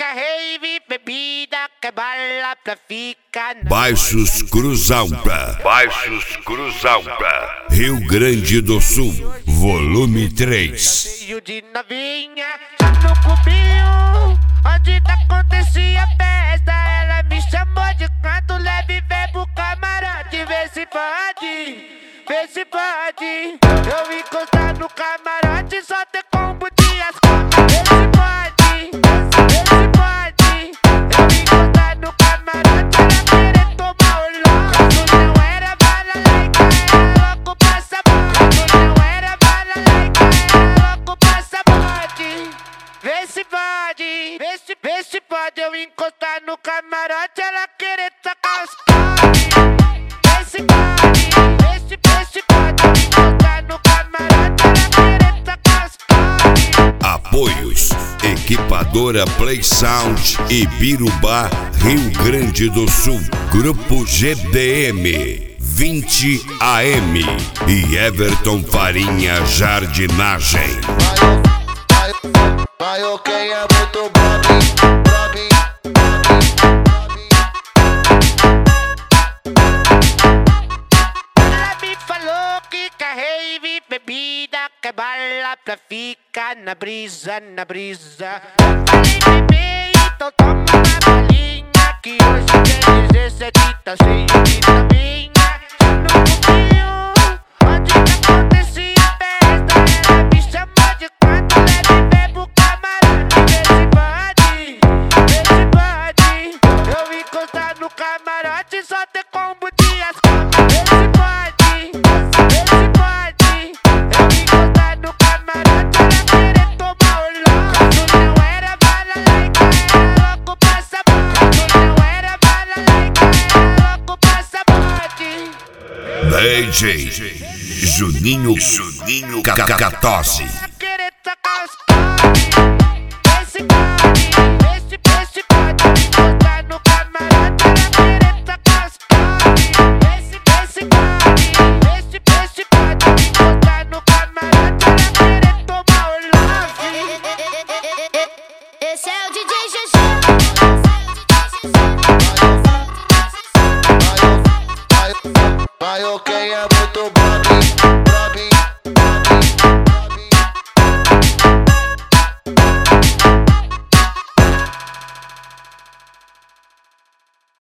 rave, bebida, que bala pra ficar na... Baixos Cruz Alta, Rio Grande do Sul, volume 3. Cheio de novinha, já no cubinho, onde acontecia a festa. Ela me chamou de canto leve, vem pro camarote, vê se pode. Eu encostar no camarote, só ter combo de asco. Vê se pode. Eu encostar no camarote, ela querer tomar o louco. Não era bala laica, era louco pra sabor. Não era bala laica, era louco pra sabor. Vê se pode. Eu encostar no camarote, ela querer tacar os cortes. Vê se pode. Apoios: Equipadora Play Sound e Birubá, Rio Grande do Sul. Grupo GDM 20 AM e Everton Farinha Jardinagem. Vai, ok, é muito Bobby. Ela me falou que quer rave, bebida, que bala pra ficar na brisa. Falei, bebê, então toma uma balinha, que hoje tem 17, tá cheio de novinha. No cubinho, onde acontecia a festa. Ela me chamou de canto leve, vem pro camarote, vê se pode. Eu encostar no camarote, só ter combo de asco. Vê se pode. Eu encostar no camarote, ela querer tomar o louco. Não era bala laica, era louco pra sabor. Não era bala laica, era louco pra sabor. DJ Juninho Catose.